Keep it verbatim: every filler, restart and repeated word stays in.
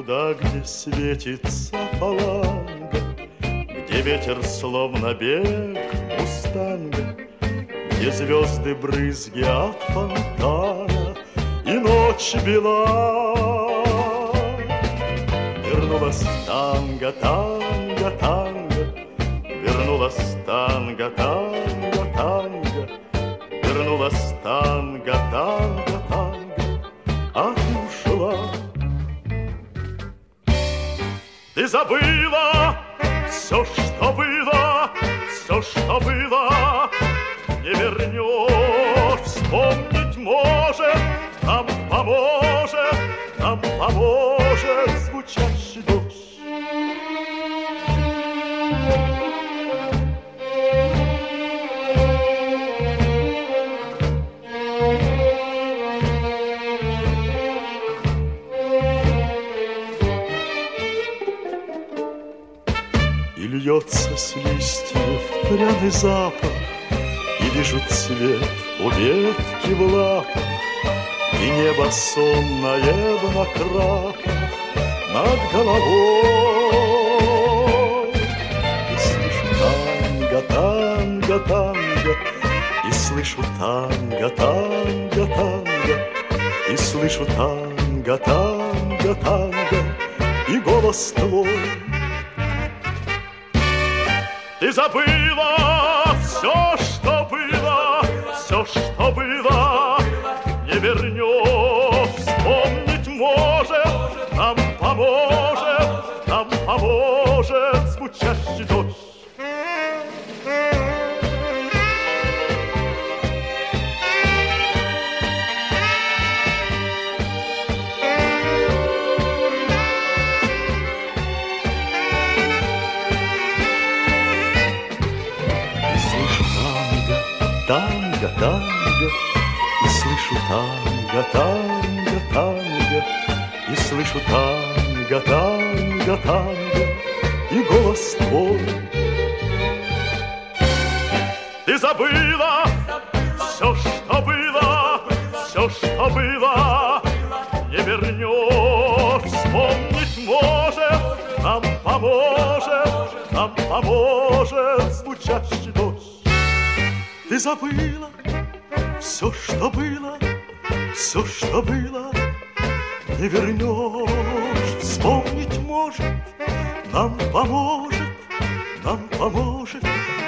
Туда, где светится фаланга, где ветер словно бег мустанга, где звезды брызги от фонтана и ночь бела. Вернулась танго, танго, танго, вернулась танго, танго, танго, вернулась танго, танго, танго, а ты ушла. Ты забыла все, что было, все, что было, не вернешь. Вспомнить может, нам поможет, нам поможет звучащий дождь. И льется с листьев пряный запах, и вижу цвет у ветки в лапах, и небо сонное в накрапах над головой. И слышу танго, танго, танго, и слышу танго, танго, танго, и слышу танго, танго, танго, и голос твой. Ты забыла все, что было, все, что было, не вернешь. Вспомнить может, нам поможет, нам поможет звучащий дождь. Танго, танго, и слышу танго, танго, танго, и слышу танго, танго, танго, и голос твой. Ты забыла все, что было, все, что было, не вернешь. Вспомнить может, нам поможет, нам поможет звучащий дождь. Ты забыла все, что было, все, что было, не вернешь. Вспомнить может, нам поможет, нам поможет